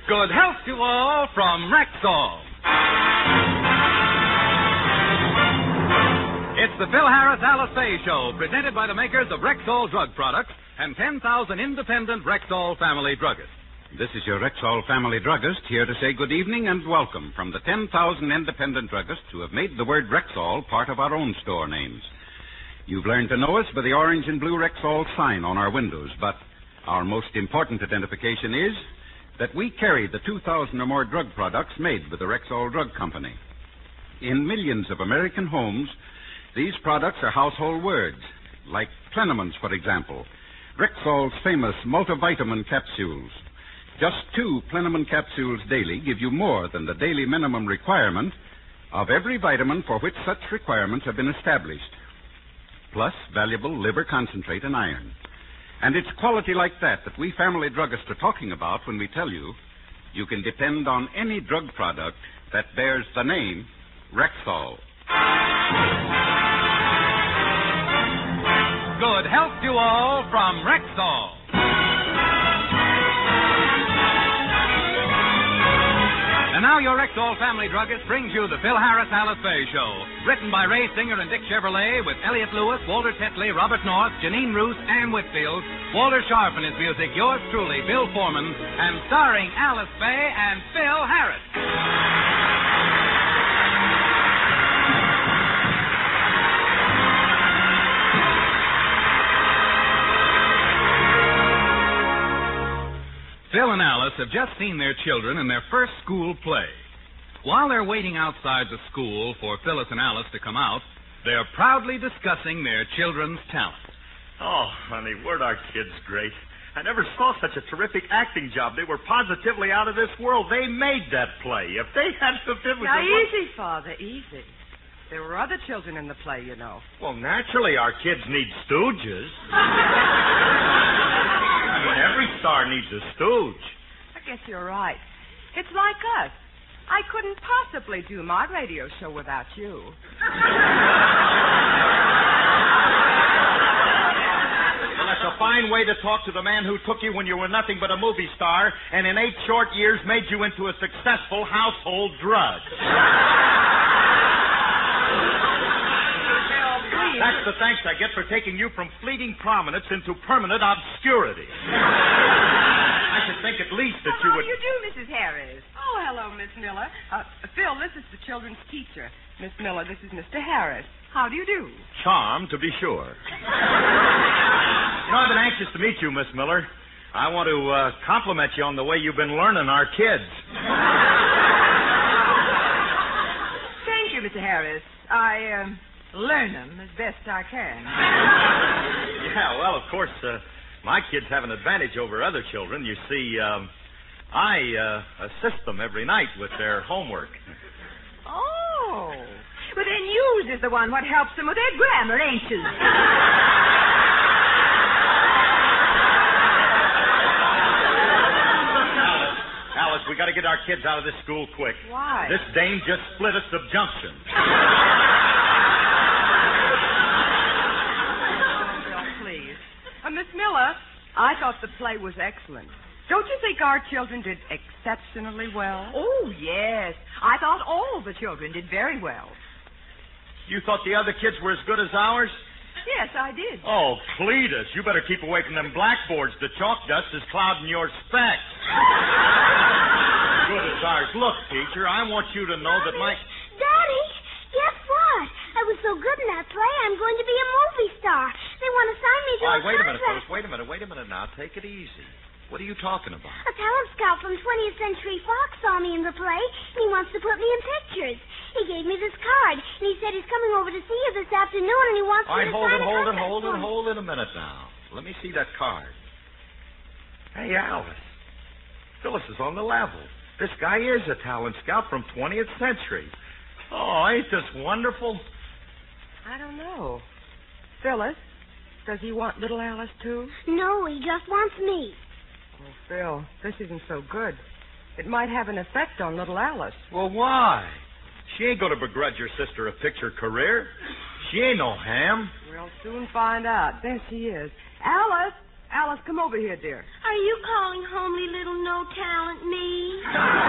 Good health to all from Rexall. It's the Phil Harris Alice Faye Show, presented by the makers of Rexall drug products and 10,000 independent Rexall family druggists. This is your Rexall family druggist here to say good evening and welcome from the 10,000 independent druggists who have made the word Rexall part of our own store names. You've learned to know us by the orange and blue Rexall sign on our windows, but our most important identification is that we carry the 2,000 or more drug products made with the Rexall Drug Company. In millions of American homes, these products are household words, like Plenamons, for example, Rexall's famous multivitamin capsules. Just 2 Plenamon capsules daily give you more than the daily minimum requirement of every vitamin for which such requirements have been established, plus valuable liver concentrate and iron. And it's quality like that we family druggists are talking about when we tell you you can depend on any drug product that bears the name Rexall. Good health to all from Rexall. And now your Rexall family druggist brings you the Phil Harris Alice Faye Show. Written by Ray Singer and Dick Chevrolet with Elliot Lewis, Walter Tetley, Robert North, Janine Roos, Ann Whitfield, Walter Sharp and his music, yours truly, Bill Foreman, and starring Alice Faye and Phil Harris. Phil and Alice have just seen their children in their first school play. While they're waiting outside the school for Phyllis and Alice to come out, they're proudly discussing their children's talent. Oh, honey, weren't our kids great? I never saw such a terrific acting job. They were positively out of this world. They made that play. If they hadn't have been... Now, easy, Father, easy. There were other children in the play, you know. Well, naturally, our kids need stooges. Every star needs a stooge. I guess you're right. It's like us. I couldn't possibly do my radio show without you. Well, that's a fine way to talk to the man who took you when you were nothing but a movie star and in 8 short years made you into a successful household drudge. That's the thanks I get for taking you from fleeting prominence into permanent obscurity. I should think at least that you would... How do you do, Mrs. Harris? Oh, hello, Miss Miller. Phil, this is the children's teacher. Miss Miller, this is Mr. Harris. How do you do? Charmed, to be sure. I've been anxious to meet you, Miss Miller. I want to compliment you on the way you've been learning our kids. Thank you, Mr. Harris. I learn them as best I can. Yeah, well, of course, my kids have an advantage over other children. You see, I assist them every night with their homework. Oh. Well, then yours is the one what helps them with their grammar, ain't you? Alice, we got to get our kids out of this school quick. Why? This dame just split a subjunction. Miss Miller, I thought the play was excellent. Don't you think our children did exceptionally well? Oh, yes. I thought all the children did very well. You thought the other kids were as good as ours? Yes, I did. Oh, Cletus, you better keep away from them blackboards. The chalk dust is clouding your specs. Good as ours. Look, teacher, I want you to know that my... Daddy, guess what? I was so good in that play, I'm going to be a movie star. They want to sign me to a wait a minute, contract. folks. Wait a minute now. Take it easy. What are you talking about? A talent scout from 20th Century Fox saw me in the play, and he wants to put me in pictures. He gave me this card, and he said he's coming over to see you this afternoon, and he wants me to sign a contract. Hold it a minute now. Let me see that card. Hey, Alice. Phyllis is on the level. This guy is a talent scout from 20th Century. Oh, ain't this wonderful? I don't know. Phyllis, does he want little Alice, too? No, he just wants me. Oh, Phil, this isn't so good. It might have an effect on little Alice. Well, why? She ain't going to begrudge your sister a picture career. She ain't no ham. We'll soon find out. There she is. Alice, Alice, come over here, dear. Are you calling homely little no-talent me?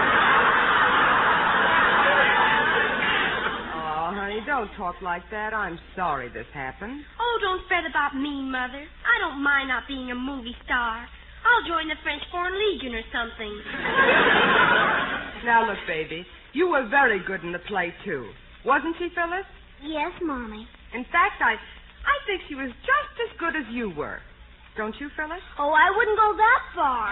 Oh, honey, don't talk like that. I'm sorry this happened. Oh, don't fret about me, Mother. I don't mind not being a movie star. I'll join the French Foreign Legion or something. Now, look, baby, you were very good in the play, too. Wasn't she, Phyllis? Yes, Mommy. In fact, I think she was just as good as you were. Don't you, Phyllis? Oh, I wouldn't go that far.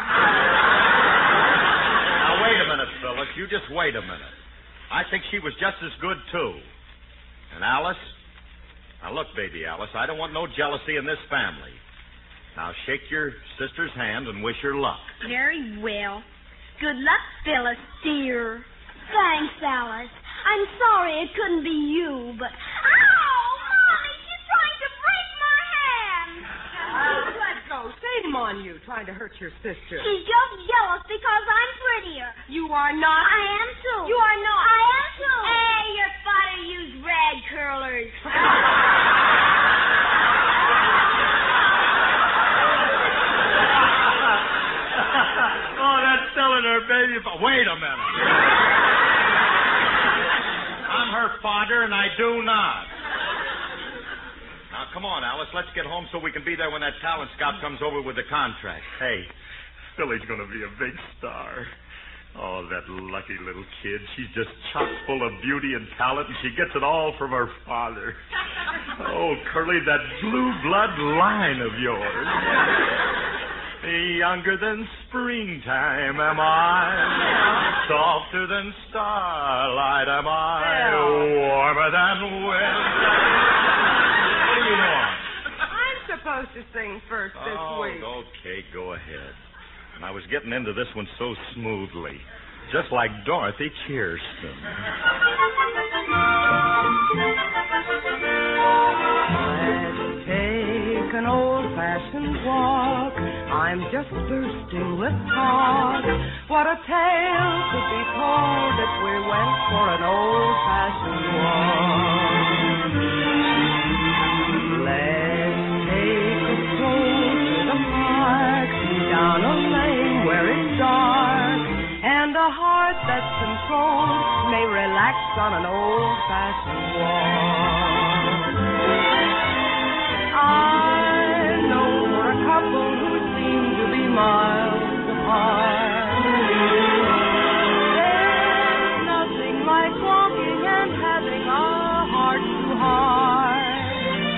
Now, wait a minute, Phyllis. You just wait a minute. I think she was just as good, too. And Alice? Now, look, baby Alice, I don't want no jealousy in this family. Now, shake your sister's hand and wish her luck. Very well. Good luck, Phyllis, dear. Thanks, Alice. I'm sorry it couldn't be you, but... Ow! Mommy, she's trying to break my hand! Let go. Shame on you, trying to hurt your sister. She's just jealous because I'm prettier. You are not. I am, too. You are not. I am, too. Hey, your father used rag curlers. Oh, that's telling her, baby. Wait a minute. I'm her father, and I do not. Now, come on, Alice. Let's get home so we can be there when that talent scout comes over with the contract. Hey, Billy's going to be a big star. Oh, that lucky little kid. She's just chock full of beauty and talent, and she gets it all from her father. Oh, Curly, that blue blood line of yours. Younger than springtime am I, softer than starlight am I, warmer than winter. What do you want? I'm supposed to sing first this week. Okay, go ahead. And I was getting into this one so smoothly, just like Dorothy Kirsten. Let's take an old-fashioned walk. I'm just bursting with talk. What a tale could be told if we went for an old-fashioned walk. Let's take a stroll to the park, down a lane where it's dark, and a heart that's controlled may relax on an old-fashioned walk. I know a couple who seem to be miles apart. There's nothing like walking and having a heart-to-heart.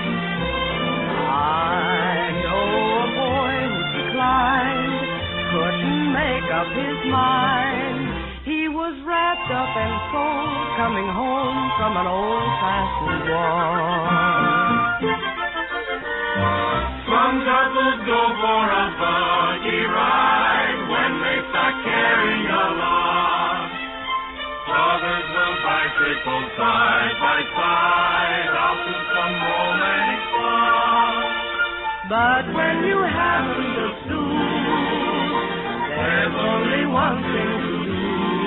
I know a boy who declined, couldn't make up his mind. He was wrapped up and sold, coming home from an old-fashioned walk. Some couples go for a buggy ride when they start carrying a lot. Others will bicycle side by side out to some romantic spot. But when you haven't a sou, there's only one thing to do.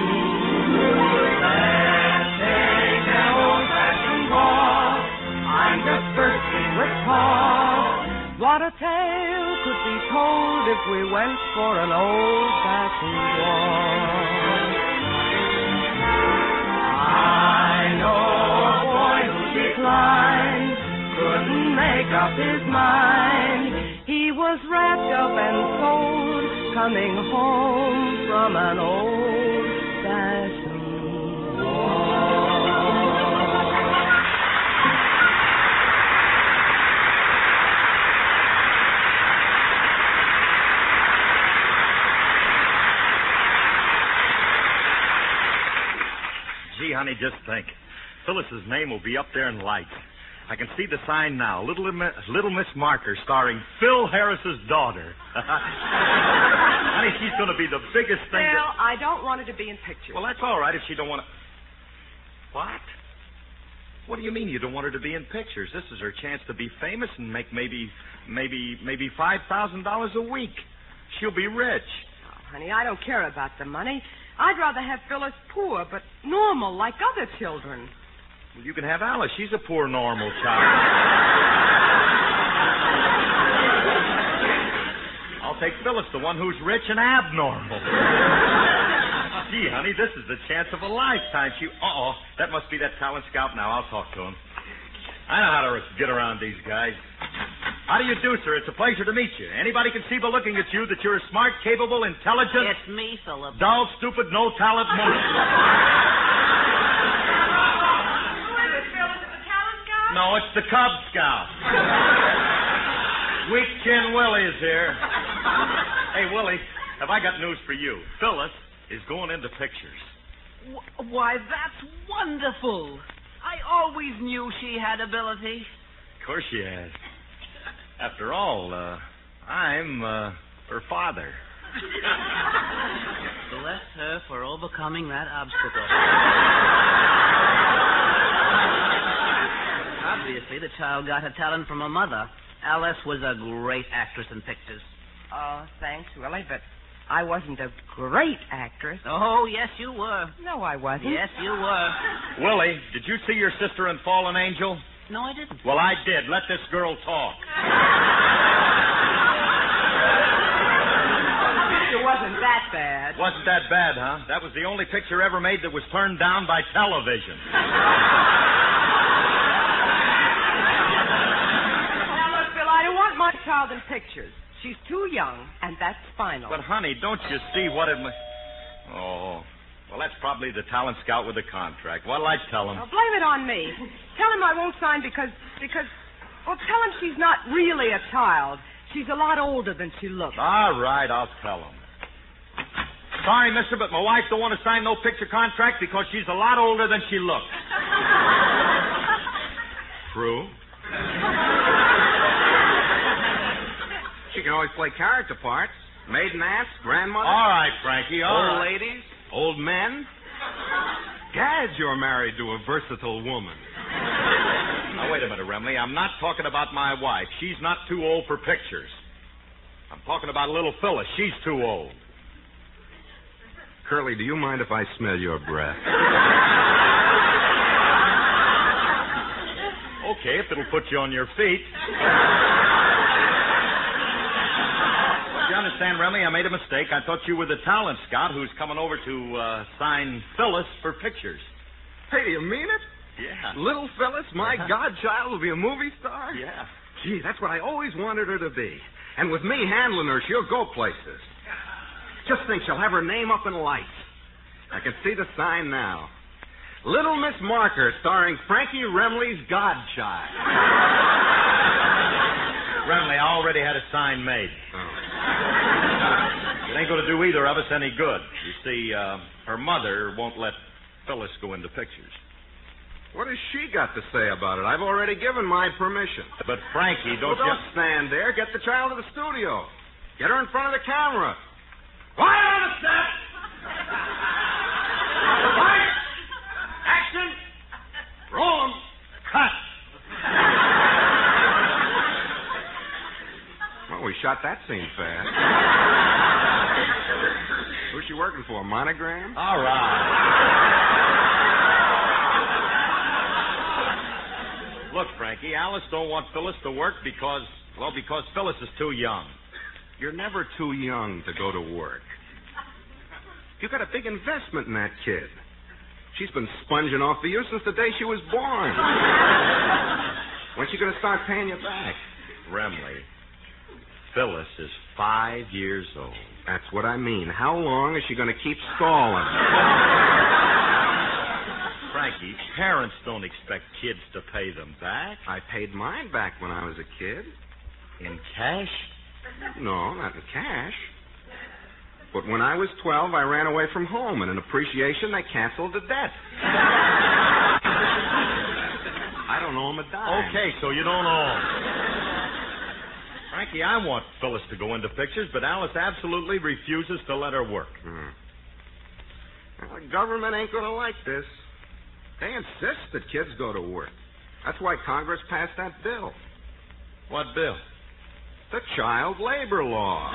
Let's take an old-fashioned walk. I'm just bursting with talk. What a tale could be told if we went for an old-fashioned walk. I know a boy who declined, couldn't make up his mind. He was wrapped up and sold, coming home from an old-fashioned walk. Gee, honey, just think. Phyllis's name will be up there in lights. I can see the sign now. Little Miss Marker starring Phil Harris's daughter. Honey, she's going to be the biggest thing. Well, I don't want her to be in pictures. Well, that's all right if she don't want to... What? What do you mean you don't want her to be in pictures? This is her chance to be famous and make maybe $5,000 a week. She'll be rich. Oh, honey, I don't care about the money. I'd rather have Phyllis poor, but normal, like other children. Well, you can have Alice. She's a poor, normal child. take Phyllis, the one who's rich and abnormal. Gee, honey, this is the chance of a lifetime. That must be that talent scout now. I'll talk to him. I know how to get around these guys. How do you do, sir? It's a pleasure to meet you. Anybody can see by looking at you that you're a smart, capable, intelligent... It's me, Philip. Dull, stupid, no-talent monkey. Who is it, Phyllis? Is it the talent scout? No, it's the Cub Scout. Weak Chin Willie is here. Hey, Willie, have I got news for you? Phyllis is going into pictures. Why, that's wonderful. I always knew she had ability. Of course she has. After all, I'm her father. Bless her for overcoming that obstacle. Obviously, the child got her talent from her mother. Alice was a great actress in pictures. Oh, thanks, Willie, but I wasn't a great actress. Oh, yes, you were. No, I wasn't. Yes, you were. Willie, did you see your sister in Fallen Angel? No, I didn't. Well, I did. Let this girl talk. It wasn't that bad. Wasn't that bad, huh? That was the only picture ever made that was turned down by television. Now, look, Bill, I don't want my child in pictures. She's too young, and that's final. But, honey, don't you see what it... Oh, well, that's probably the talent scout with the contract. What'll I tell him? Now, blame it on me. Tell him I won't sign because... Well, tell him she's not really a child. She's a lot older than she looks. All right, I'll tell him. Sorry, mister, but my wife don't want to sign no picture contract because she's a lot older than she looks. True. She can always play character parts. Maiden aunts, grandmother. All right, Frankie, all old right. ladies, old men. Gad, you're married to a versatile woman. Now, wait a minute, Remley. I'm not talking about my wife. She's not too old for pictures. I'm talking about little Phyllis. She's too old. Curly, do you mind if I smell your breath? Okay, if it'll put you on your feet. You understand, Remy, I made a mistake. I thought you were the talent scout who's coming over to sign Phyllis for pictures. Hey, do you mean it? Yeah. Little Phyllis, my godchild, will be a movie star? Yeah. Gee, that's what I always wanted her to be. And with me handling her, she'll go places. Just think, she'll have her name up in lights. I can see the sign now. Little Miss Marker, starring Frankie Remley's godchild. Remley, I already had a sign made. Oh. It ain't going to do either of us any good. You see, her mother won't let Phyllis go into pictures. What has she got to say about it? I've already given my permission. But, Frankie, don't Don't stand there. Get the child to the studio. Get her in front of the camera. Quiet on the set! Quiet! Action! Roll 'em. Cut! Well, we shot that scene fast. Who's she working for? Monogram? All right. Look, Frankie, Alice don't want Phyllis to work because Phyllis is too young. You're never too young to go to work. You got a big investment in that kid. She's been sponging off for you since the day she was born. When's she going to start paying you back? Remley, Phyllis is 5 years old. That's what I mean. How long is she going to keep stalling? Frankie, parents don't expect kids to pay them back. I paid mine back when I was a kid. In cash? No, not in cash. But when I was 12, I ran away from home, and in appreciation, they canceled the debt. I don't owe them a dime. Okay, so you don't owe them. Frankie, I want Phyllis to go into pictures, but Alice absolutely refuses to let her work. Well, the government ain't going to like this. They insist that kids go to work. That's why Congress passed that bill. What bill? The child labor law.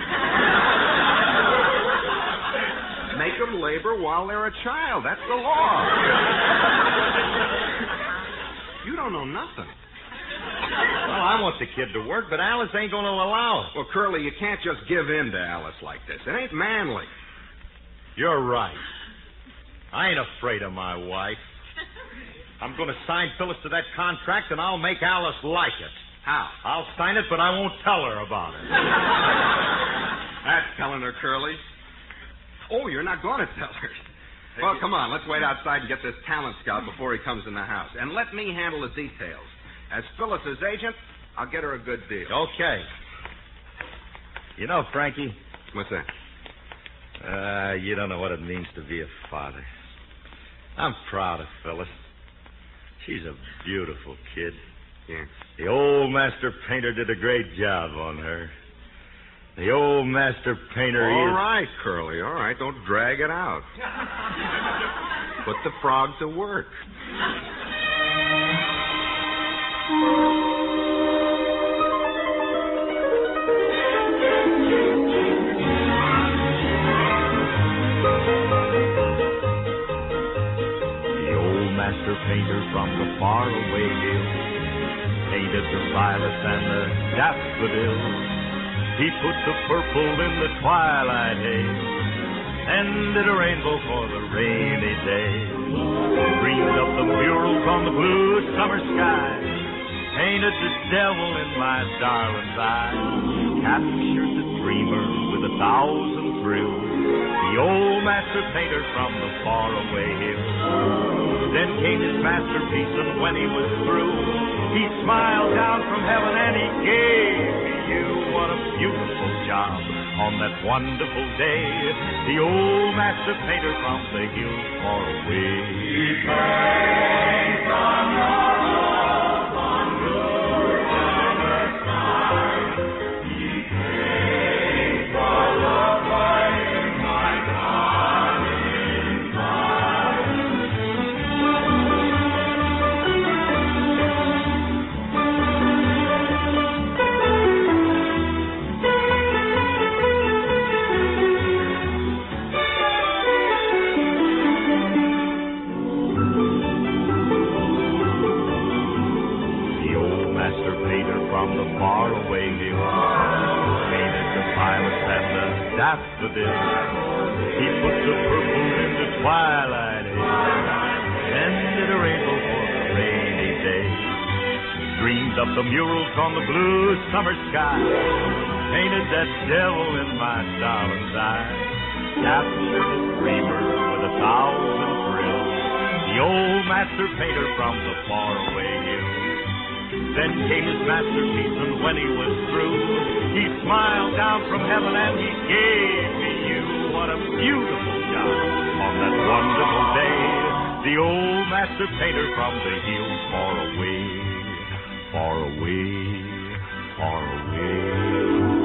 Make them labor while they're a child. That's the law. You don't know nothing. Well, I want the kid to work, but Alice ain't going to allow it. Well, Curly, you can't just give in to Alice like this. It ain't manly. You're right. I ain't afraid of my wife. I'm going to sign Phyllis to that contract, and I'll make Alice like it. How? I'll sign it, but I won't tell her about it. That's telling her, Curly. Oh, you're not going to tell her. Well, come on. Let's wait outside and get this talent scout before he comes in the house. And let me handle the details. As Phyllis's agent, I'll get her a good deal. Okay. You know, Frankie... What's that? You don't know what it means to be a father. I'm proud of Phyllis. She's a beautiful kid. Yeah. The old master painter did a great job on her. The old master painter All right, Curly, all right. Don't drag it out. Put the frog to work. The old master painter from the faraway hill painted the violets and the daffodils. He put the purple in the twilight haze and did a rainbow for the rainy day. Dreamed up the murals on the blue summer sky, painted the devil in my darling's eye, captured the dreamer with 1,000 thrills, the old master painter from the faraway hills. Then came his masterpiece, and when he was through, he smiled down from heaven and he gave me you. What a beautiful job on that wonderful day, the old master painter from the hills far away. He paints on your walls on blue summer skies. He paints for love lighting my darling's eyes. From the faraway hills, painted the violets and the daffodils. He put the purple in the twilight haze and did a rainbow for the rainy day. Dreamed up the murals on the blue summer sky, painted that devil in my darling's eye, captured the dreamer with 1,000 thrills, the old master painter from the faraway hills. Then came his masterpiece, and when he was through, he smiled down from heaven and he gave me you. What a beautiful job on that wonderful day, the old master painter from the hills far away, far away, far away.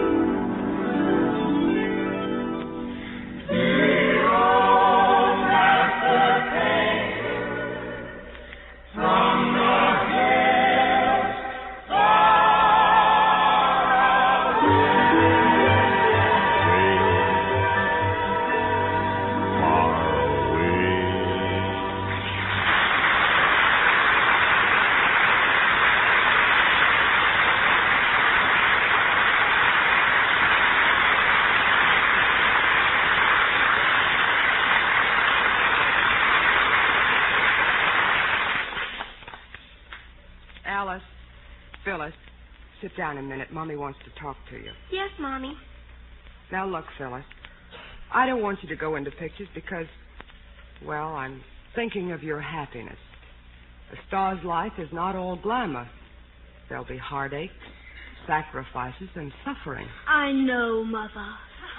Phyllis, sit down a minute. Mommy wants to talk to you. Yes, Mommy. Now, look, Phyllis, I don't want you to go into pictures because, well, I'm thinking of your happiness. A star's life is not all glamour. There'll be heartache, sacrifices, and suffering. I know, Mother.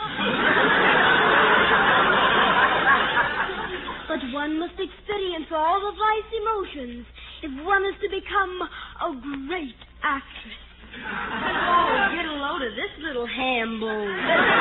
But one must experience all of life's emotions if one is to become a great actress. Oh, get a load of this little ham bone.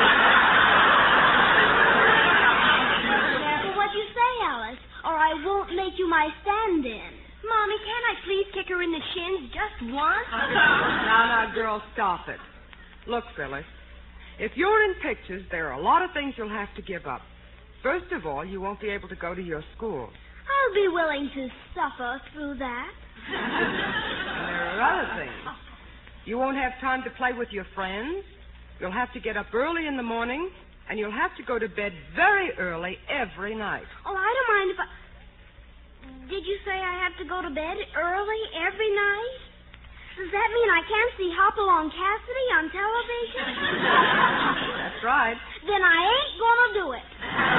Well, what you say, Alice, or I won't make you my stand-in. Mommy, can't I please kick her in the shins just once? Now, girl, stop it. Look, Phyllis, if you're in pictures, there are a lot of things you'll have to give up. First of all, you won't be able to go to your school. I'll be willing to suffer through that. And there are other things. You won't have time to play with your friends. You'll have to get up early in the morning, and you'll have to go to bed very early every night. Oh, I don't mind if I... Did you say I have to go to bed early every night? Does that mean I can't see Hopalong Cassidy on television? That's right. Then I ain't gonna do it.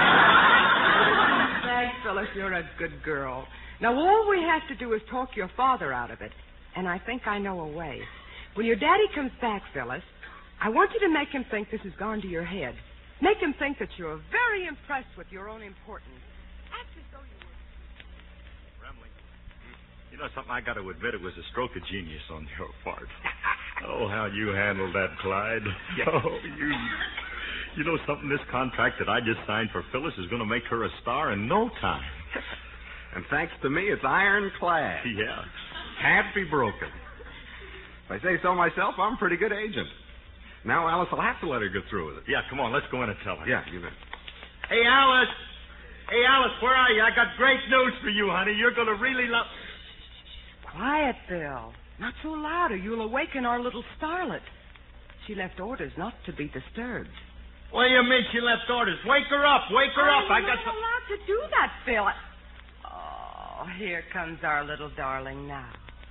Thanks, Phyllis. You're a good girl. Now, all we have to do is talk your father out of it. And I think I know a way. When your daddy comes back, Phyllis, I want you to make him think this has gone to your head. Make him think that you're very impressed with your own importance. Act as though you were... Remley, you know something? I got to admit it was a stroke of genius on your part. Oh, how you handled that, Clyde. Oh, you know something? This contract that I just signed for Phyllis is going to make her a star in no time. And thanks to me, it's ironclad. Yeah. Can't be broken. If I say so myself, I'm a pretty good agent. Now Alice will have to let her go through with it. Yeah, come on, let's go in and tell her. Yeah, you bet. Hey, Alice! Hey, Alice, where are you? I got great news for you, honey. You're going to really love... Quiet, Bill. Not so loud, or you'll awaken our little starlet. She left orders not to be disturbed. What do you mean she left orders? Wake her up! Wake her up! I'm not allowed to do that, Phil. Oh, here comes our little darling now.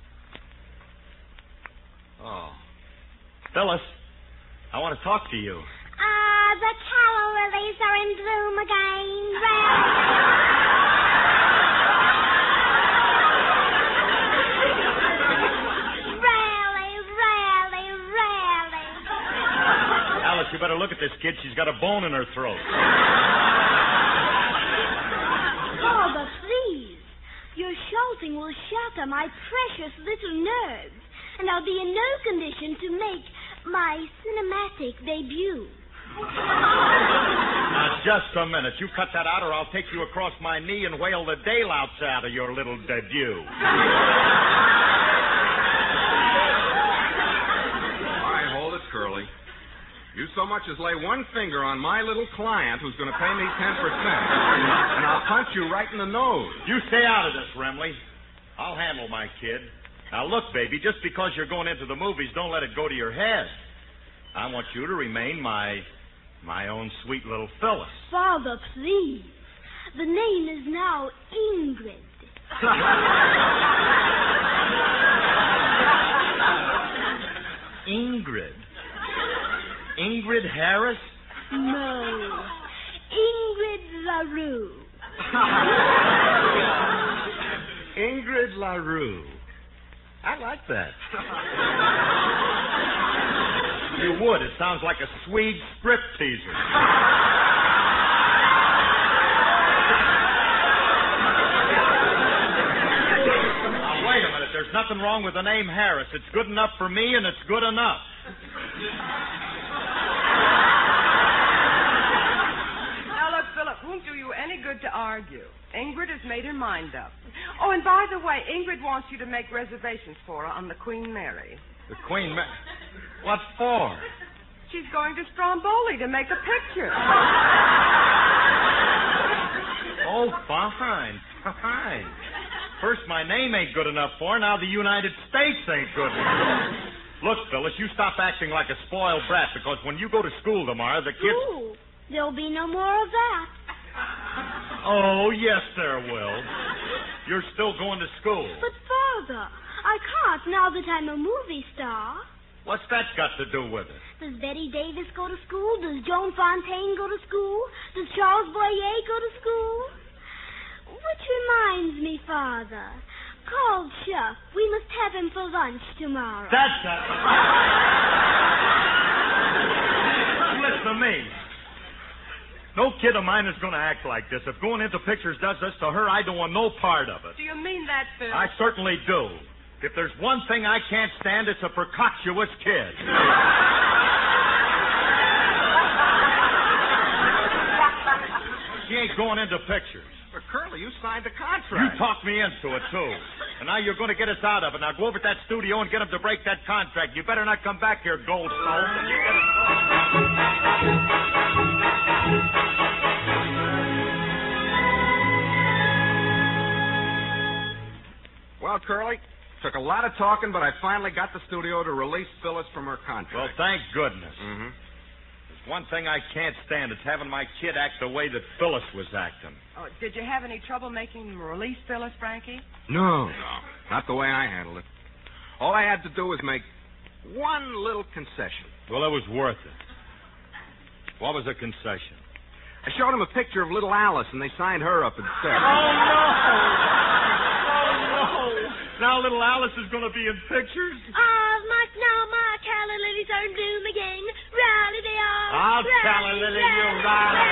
Oh. Phyllis, I want to talk to you. The tallow lilies are in bloom again. Rally. Alice, you better look at this kid. She's got a bone in her throat. Father, please. Your shouting will shatter my precious little nerves, and I'll be in no condition to make my cinematic debut. Now, just a minute. You cut that out, or I'll take you across my knee and whale the daylights out of your little debut. All right, hold it, Curly. You so much as lay one finger on my little client who's going to pay me 10%, and I'll punch you right in the nose. You stay out of this, Remley. I'll handle my kid. Now, look, baby, just because you're going into the movies, don't let it go to your head. I want you to remain my own sweet little Phyllis. Father, please. The name is now Ingrid. Ingrid? Ingrid Harris? No. Ingrid LaRue. Ingrid LaRue. I like that. You would. It sounds like a Swede stripteaser. Now, wait a minute. There's nothing wrong with the name Harris. It's good enough for me, and it's good enough. Now, look, Philip, won't do you any good to argue. Ingrid has made her mind up. Oh, and by the way, Ingrid wants you to make reservations for her on the Queen Mary. The Queen Mary? What for? She's going to Stromboli to make a picture. Oh, fine. First, my name ain't good enough for her. Now the United States ain't good enough. Look, Phyllis, you stop acting like a spoiled brat, because when you go to school tomorrow, the kids... Ooh, there'll be no more of that. Oh, yes, there will. You're still going to school. But, Father, I can't now that I'm a movie star. What's that got to do with it? Does Betty Davis go to school? Does Joan Fontaine go to school? Does Charles Boyer go to school? Which reminds me, Father, call Chuck. We must have him for lunch tomorrow. That's it. Listen to me. No kid of mine is going to act like this. If going into pictures does this to her, I don't want no part of it. Do you mean that, Phil? I certainly do. If there's one thing I can't stand, it's a precocious kid. She ain't going into pictures. But, Curly, you signed the contract. You talked me into it, too. And now you're going to get us out of it. Now go over to that studio and get them to break that contract. You better not come back here, Goldstone. Well, Curly, Took a lot of talking, but I finally got the studio to release Phyllis from her contract. Well, thank goodness. Mm-hmm. There's one thing I can't stand. It's having my kid act the way that Phyllis was acting. Oh, did you have any trouble making them release Phyllis, Frankie? No, not the way I handled it. All I had to do was make one little concession. Well, it was worth it. What was the concession? I showed them a picture of little Alice, and they signed her up instead. Oh, no! Now little Alice is going to be in pictures? My calla lilies are in bloom again. Rally they are. I'll calla lily you, Rally.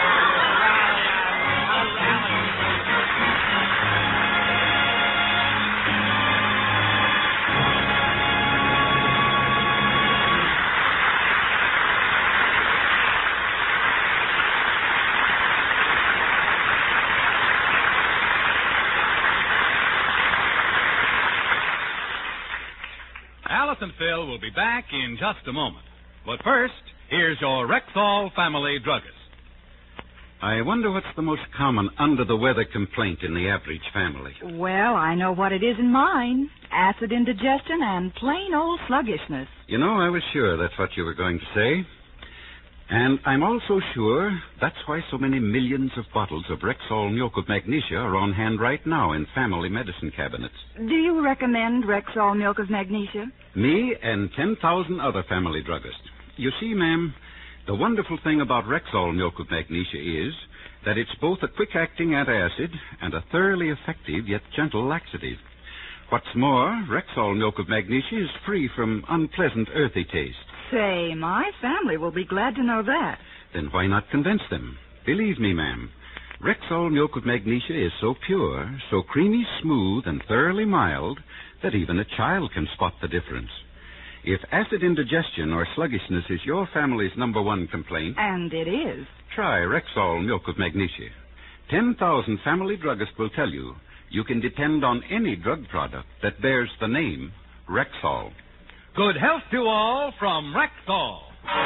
Alice and Phil will be back in just a moment. But first, here's your Rexall family druggist. I wonder what's the most common under-the-weather complaint in the average family. Well, I know what it is in mine. Acid indigestion and plain old sluggishness. You know, I was sure that's what you were going to say. And I'm also sure that's why so many millions of bottles of Rexall Milk of Magnesia are on hand right now in family medicine cabinets. Do you recommend Rexall Milk of Magnesia? Me and 10,000 other family druggists. You see, ma'am, the wonderful thing about Rexall Milk of Magnesia is that it's both a quick-acting antacid and a thoroughly effective yet gentle laxative. What's more, Rexall Milk of Magnesia is free from unpleasant earthy taste. Say, my family will be glad to know that. Then why not convince them? Believe me, ma'am, Rexall Milk of Magnesia is so pure, so creamy smooth, and thoroughly mild that even a child can spot the difference. If acid indigestion or sluggishness is your family's number one complaint... And it is. Try Rexall Milk of Magnesia. 10,000 family druggists will tell you you can depend on any drug product that bears the name Rexall. Good health to all from Rexall.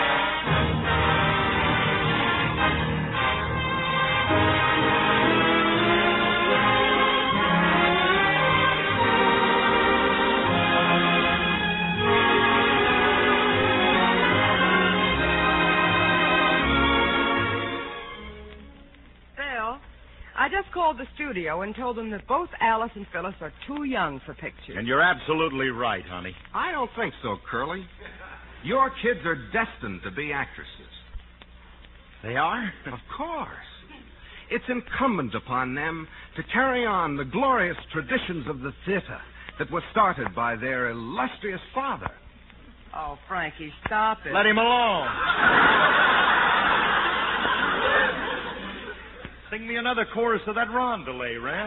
I just called the studio and told them that both Alice and Phyllis are too young for pictures. And you're absolutely right, honey. I don't think so, Curly. Your kids are destined to be actresses. They are? Of course. It's incumbent upon them to carry on the glorious traditions of the theater that was started by their illustrious father. Oh, Frankie, stop it. Let him alone. Sing me another chorus of that rondelay, Ren.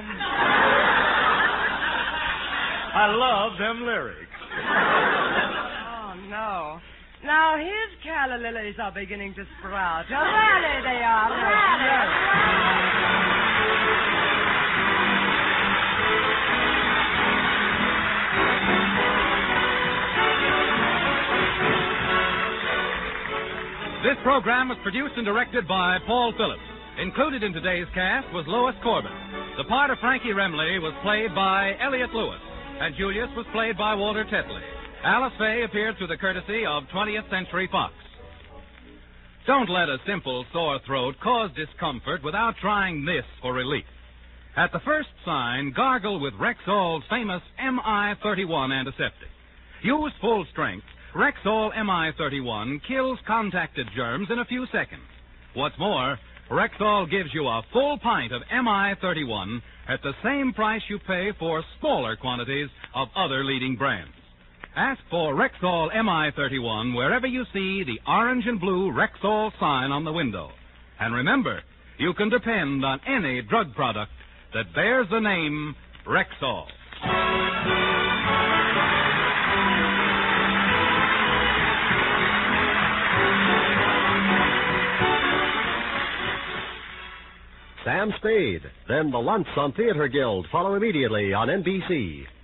I love them lyrics. Oh, no. Now, his calla lilies are beginning to sprout. Oh, there they are. This program was produced and directed by Paul Phillips. Included in today's cast was Lois Corbin. The part of Frankie Remley was played by Elliot Lewis, and Julius was played by Walter Tetley. Alice Faye appeared through the courtesy of 20th Century Fox. Don't let a simple sore throat cause discomfort without trying this for relief. At the first sign, gargle with Rexall's famous MI-31 antiseptic. Used full strength, Rexall MI-31 kills contacted germs in a few seconds. What's more, Rexall gives you a full pint of MI-31 at the same price you pay for smaller quantities of other leading brands. Ask for Rexall MI-31 wherever you see the orange and blue Rexall sign on the window. And remember, you can depend on any drug product that bears the name Rexall. Sam Spade. Then the Lunch on Theater Guild follow immediately on NBC.